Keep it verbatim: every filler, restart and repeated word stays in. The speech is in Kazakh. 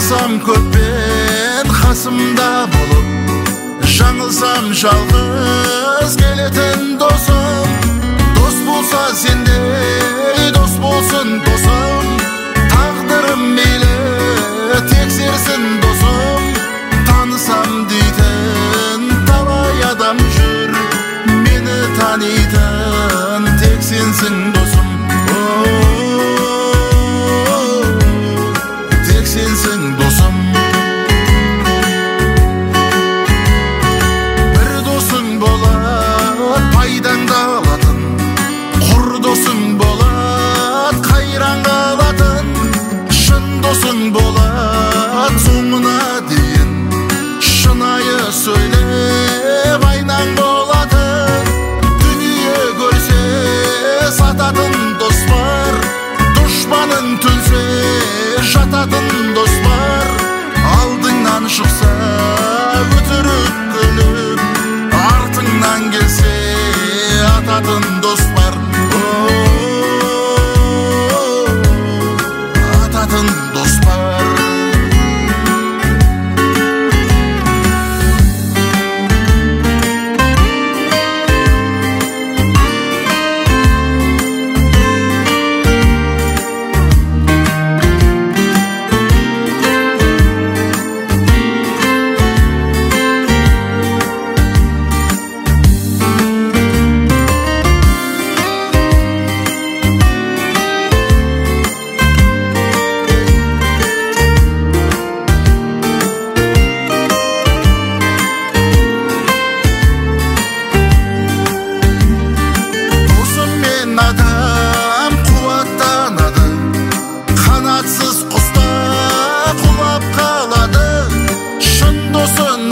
Алсам көппен қасымда болып, жаңылсам жалғыз келетін досым. Дос болса сендей, дос болсын досым. Тағдырым мейлі тексерсін досым. Танысам дейтін талай адам жүр, мені танитын тек сенсің досым. Тек сенсің досым. Бір досың болады пайдаңды алатын, құр досың болады қайран қалатын. Шын досың болады соңына дейін, шынайы сөйлеп айнаң болатын. Дүние көрсе сататын дос бар, дұшпанын түнсе жататын дос бар. Алдыңнан шықса өтірік күліп, артыңнан келсе ататын дос бар. Ататын дос бар. Адам қуаттанады, қанатсыз құста құлап қалады. Шын досын